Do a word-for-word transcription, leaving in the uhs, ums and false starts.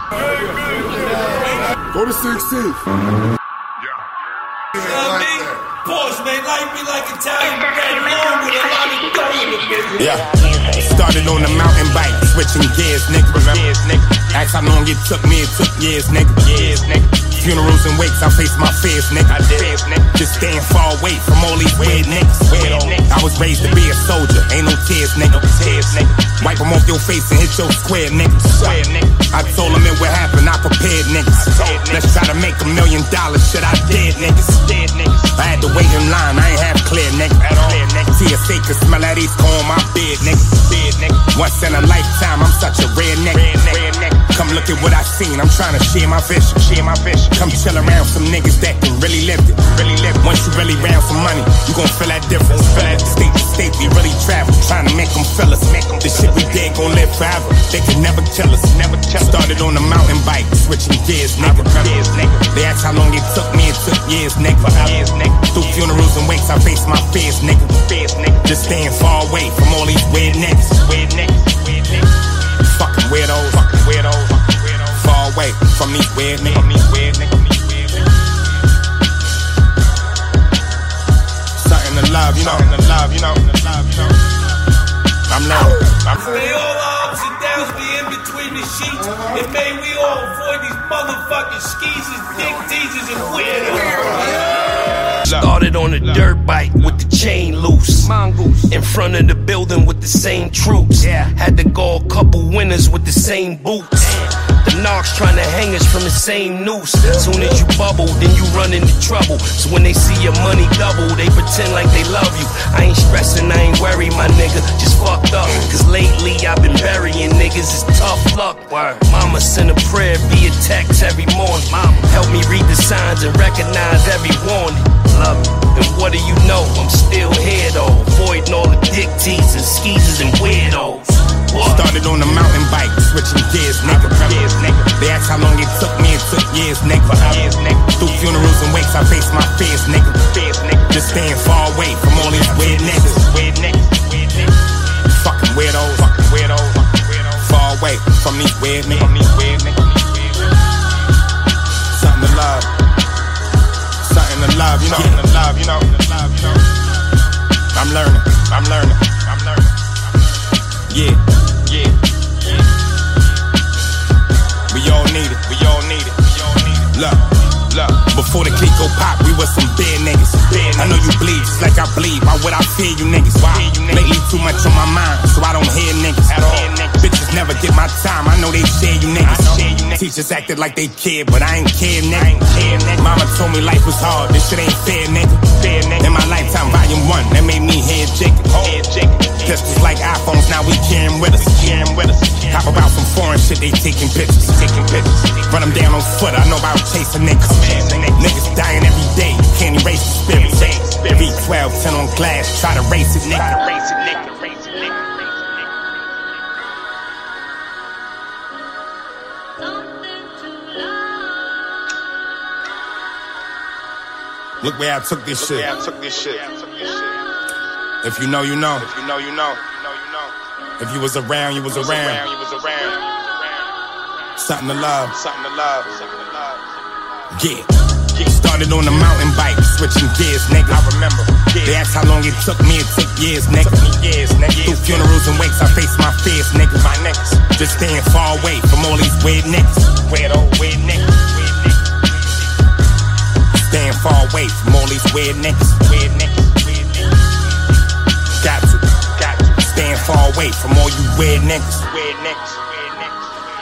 Go to sixteenth. You know what I mean? Porsche, man, like me like Italian bread, long with a lot of dough in the middle. Yeah. Started on the mountain bike, switching gears, nigga. Years, nigga. Ask how long it took me, it took years, nigga. Years, nigga. Funerals and wakes, I face my fears, nigga. I did, nigga. Just staying far away from all these weird niggas. Weird niggas. I was raised to be a soldier, ain't no tears, nigga. Tears, nigga. Wipe them off your face and hit your square, nigga. Square, nigga. I told them it would happen, I prepared niggas. Let's try to make a million dollars, shit I did, niggas. Dead niggas. I had to wait in line, I ain't have clear, nigga. At all. T S A could smell that East on my beard, nigga. Beard, nigga. Once in a lifetime, I'm such a rare nigga. Rare nigga. Come look at what I seen, I'm trying to share my vision. Share my vision. Come chill around some niggas that can really live it. Really live it. Once you really round some money, you gon' feel that difference. Feel that state to state, we really travel. Trying to make them feel us. Make them the shit we did gon' live forever. They can never kill us. Never kill us. Started on the mountain bike, switching gears, nigga. Years, nigga. They asked how long it took me, it took years, nigga. Years, nigga. Through funerals and wakes, I face my fears, nigga. Fears, nigga. Just staying far away from all these weird niggas. Weird niggas. Weird niggas. Fucking weirdos. Fucking weirdos. Far away from these weird niggas. From these weird niggas. Something to love, you know. Something to love, you know. I'm learning. May all our ups and downs be in between the sheets, and may we all avoid these motherfucking skeezers, dick teasers, and weirdos. Started on a dirt bike with the chain loose. Mongoose. In front of the building with the same troops. Yeah. Had to go a couple winners with the same boots. The knocks trying to hang us from the same noose. Soon as you bubble, then you run into trouble. So when they see your money double, they pretend like they love you. I ain't stressing, I ain't worried, my nigga. Just fucked up. Cause lately I've been burying niggas. It's tough luck. Word. Mama sent a prayer via text every morning. Mama help me read the signs and recognize every warning. Love you. And what do you know? I'm still here though. Avoiding all the dick teasers, skeezers, and weirdos. What? Started on the mountain bike, switching gears, nigga. Years, nigga. They asked how long it took me, it took years, nigga. Years, nigga. Through funerals and wakes, I face my fears, nigga. Fears, nigga. Just staying far away from all these weird niggas. Weird niggas. Weird niggas. Fucking weirdos. Fucking weirdos. Far away from these weird niggas. From these weird niggas. Something to love. Something to love, you know. Something to love, you know. I'm learning. I'm learning. I'm learning. Yeah. Yeah, yeah. We all need it, we all need it, we all need it. Look, look. Before the clique go pop, we was some bad niggas. Bad I know you bleed just like I bleed. Why would I fear you niggas? Why? You niggas. Lately too much on my mind, so I don't hear niggas at all. Niggas. Bitches never get my time. I know they share you niggas. Share you niggas. Teachers acted like they cared, but I ain't care, nigga. I ain't care, nigga. Mama told me life was hard. This shit ain't fair, nigga. Fair, nigga. In my lifetime, volume one, that made me head jigging. Head jigging. Pistols like iPhones, now we carrying with us. Carrying with us. Talk about some foreign shit, they taking pictures. Taking pictures. Run them down on foot, I know about chasing niggas. Niggas dying every day, you can't erase the spirit. V twelve, ten on glass, try to race it, nigga. Race it, nigga. Race it, nigga. Look where I took this shit. Look where I took this shit. If you know, you know. If you know, you know. If you was around, you was around. You was around. Something to love. Something to love. Something to love. Yeah. Started on the mountain bike, switching gears, nigga. I remember. They asked how long it took me, it took years, nigga. Took me years, nigga. Through funerals and wakes, I face my fears, nigga. My niggas. Just staying far away from all these weird niggas. Weird old weird niggas. Weird niggas. Staying far away from all these weird niggas. Weird niggas. Weird niggas. Got to. Got to. Staying far away from all you weird niggas. Weird niggas. Weird niggas.